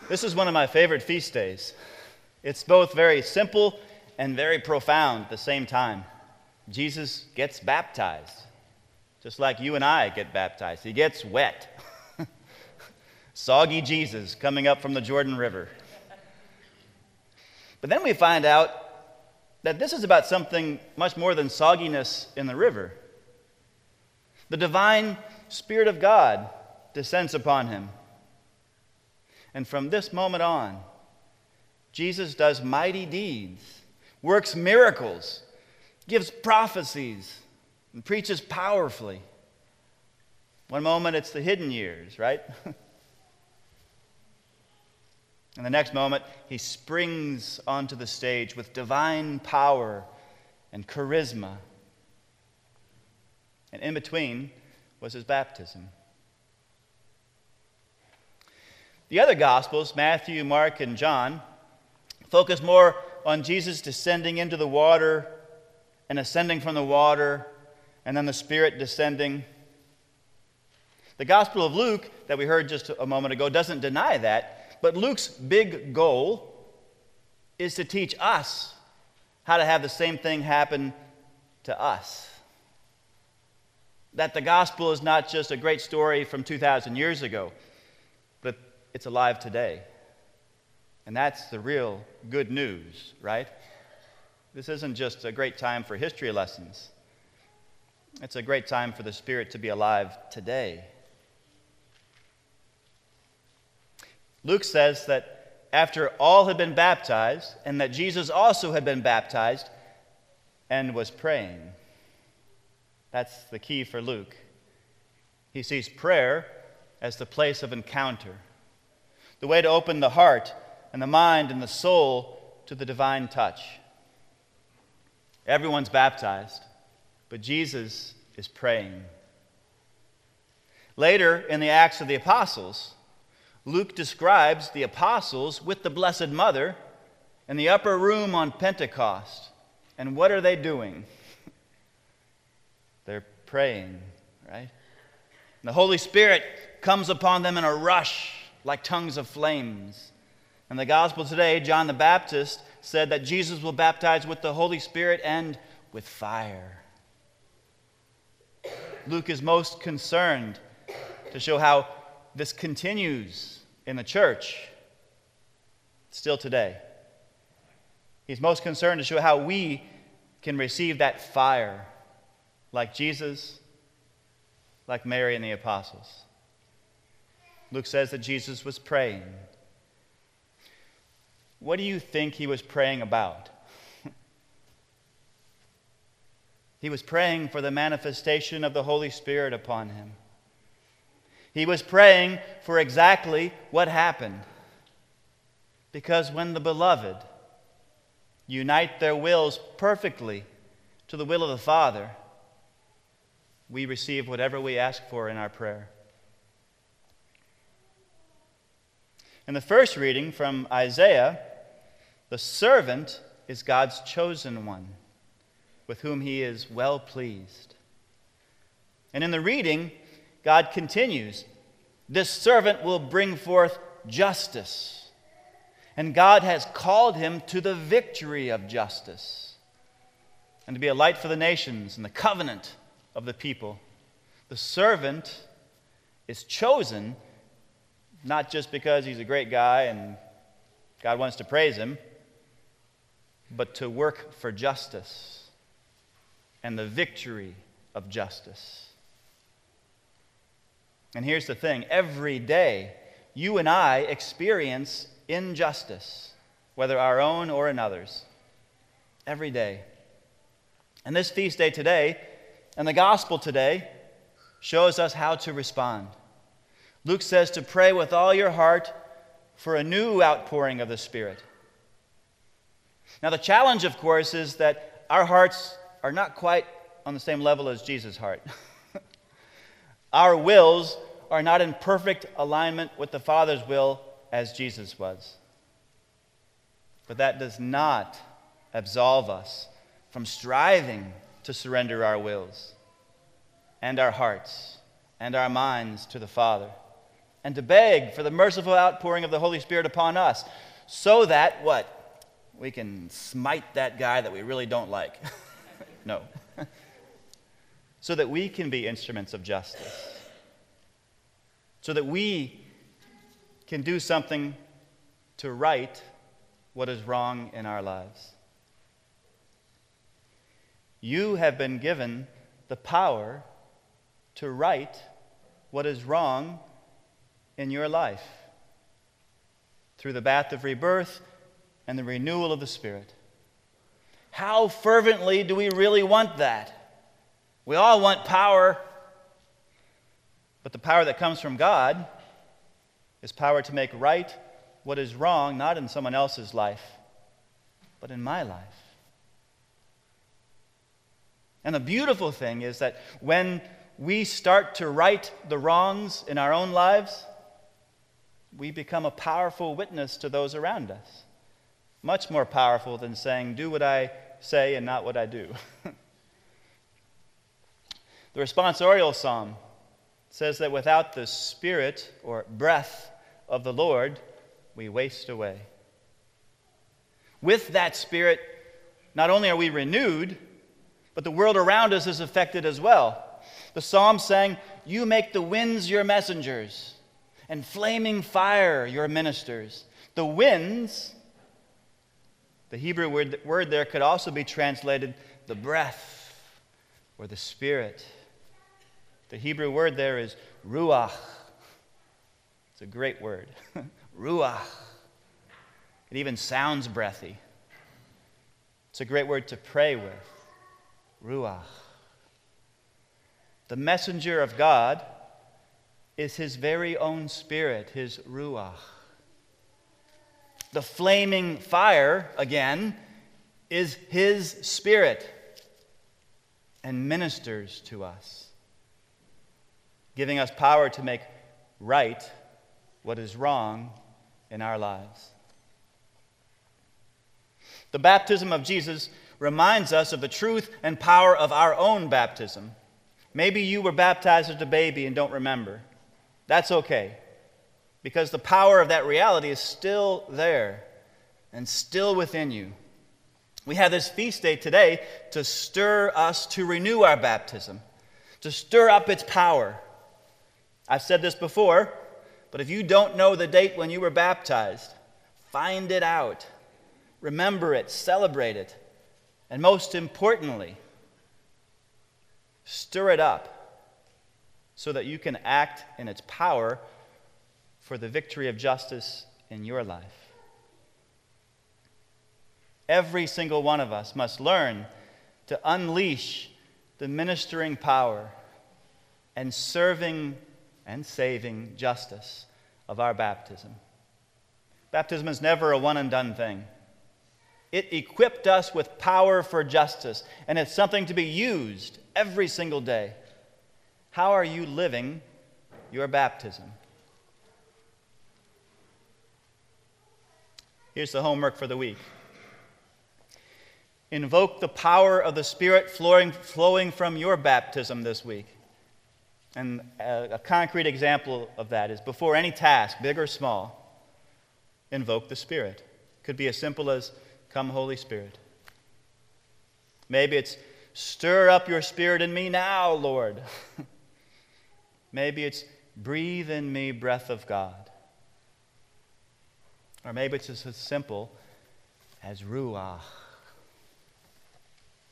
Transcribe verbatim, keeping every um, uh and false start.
This is one of my favorite feast days. It's both very simple and very profound at the same time. Jesus gets baptized, just like you and I get baptized. He gets wet. Soggy Jesus coming up from the Jordan River. But then we find out that this is about something much more than sogginess in the river. The divine Spirit of God descends upon him. And from this moment on, Jesus does mighty deeds, works miracles, gives prophecies, and preaches powerfully. One moment it's the hidden years, right? And the next moment, he springs onto the stage with divine power and charisma. And in between was his baptism. The other Gospels, Matthew, Mark, and John, focus more on Jesus descending into the water and ascending from the water, and then the Spirit descending. The Gospel of Luke, that we heard just a moment ago, doesn't deny that, but Luke's big goal is to teach us how to have the same thing happen to us. That the gospel is not just a great story from two thousand years ago, but it's alive today. And that's the real good news, right? This isn't just a great time for history lessons. It's a great time for the Spirit to be alive today. Luke says that after all had been baptized, and that Jesus also had been baptized and was praying. That's the key for Luke. He sees prayer as the place of encounter, the way to open the heart and the mind and the soul to the divine touch. Everyone's baptized, but Jesus is praying. Later in the Acts of the Apostles, Luke describes the apostles with the Blessed Mother in the upper room on Pentecost. And what are they doing? They're praying, right? And the Holy Spirit comes upon them in a rush like tongues of flames. In the Gospel today, John the Baptist said that Jesus will baptize with the Holy Spirit and with fire. Luke is most concerned to show how this continues in the church still today. He's most concerned to show how we can receive that fire like Jesus, like Mary and the apostles. Luke says that Jesus was praying. What do you think he was praying about? He was praying for the manifestation of the Holy Spirit upon him. He was praying for exactly what happened. Because when the beloved unite their wills perfectly to the will of the Father, we receive whatever we ask for in our prayer. In the first reading from Isaiah, the servant is God's chosen one, with whom he is well pleased. And in the reading, God continues, this servant will bring forth justice. And God has called him to the victory of justice and to be a light for the nations and the covenant of the people. The servant is chosen not just because he's a great guy and God wants to praise him, but to work for justice and the victory of justice. And here's the thing, every day you and I experience injustice, whether our own or another's. Every day. And this feast day today, and the gospel today, shows us how to respond. Luke says to pray with all your heart for a new outpouring of the Spirit. Now the challenge, of course, is that our hearts are not quite on the same level as Jesus' heart. Our wills are not in perfect alignment with the Father's will as Jesus was. But that does not absolve us from striving to surrender our wills and our hearts and our minds to the Father and to beg for the merciful outpouring of the Holy Spirit upon us, so that, what? We can smite that guy that we really don't like. No. So that we can be instruments of justice. So that we can do something to right what is wrong in our lives. You have been given the power to right what is wrong in your life through the bath of rebirth and the renewal of the Spirit. How fervently do we really want that? We all want power, but the power that comes from God is power to make right what is wrong, not in someone else's life, but in my life. And the beautiful thing is that when we start to right the wrongs in our own lives, we become a powerful witness to those around us. Much more powerful than saying, do what I say and not what I do. The responsorial psalm says that without the Spirit or breath of the Lord, we waste away. With that Spirit, not only are we renewed, but the world around us is affected as well. The psalm sang, you make the winds your messengers, and flaming fire your ministers. The winds, the Hebrew word, word there could also be translated the breath or the Spirit. The Hebrew word there is ruach. It's a great word. Ruach. It even sounds breathy. It's a great word to pray with. Ruach. The messenger of God is his very own Spirit, his ruach. The flaming fire, again, is his Spirit and ministers to us, giving us power to make right what is wrong in our lives. The baptism of Jesus reminds us of the truth and power of our own baptism. Maybe you were baptized as a baby and don't remember. That's okay, because the power of that reality is still there and still within you. We have this feast day today to stir us to renew our baptism, to stir up its power. I've said this before, but if you don't know the date when you were baptized, find it out. Remember it, celebrate it, and most importantly, stir it up so that you can act in its power for the victory of justice in your life. Every single one of us must learn to unleash the ministering power and serving and saving justice of our baptism. Baptism is never a one-and-done thing. It equipped us with power for justice, and it's something to be used every single day. How are you living your baptism? Here's the homework for the week. Invoke the power of the Spirit flowing, flowing from your baptism this week. And a, a concrete example of that is before any task, big or small, invoke the Spirit. It could be as simple as, come, Holy Spirit. Maybe it's, stir up your Spirit in me now, Lord. Maybe it's, breathe in me, breath of God. Or maybe it's just as simple as ruach.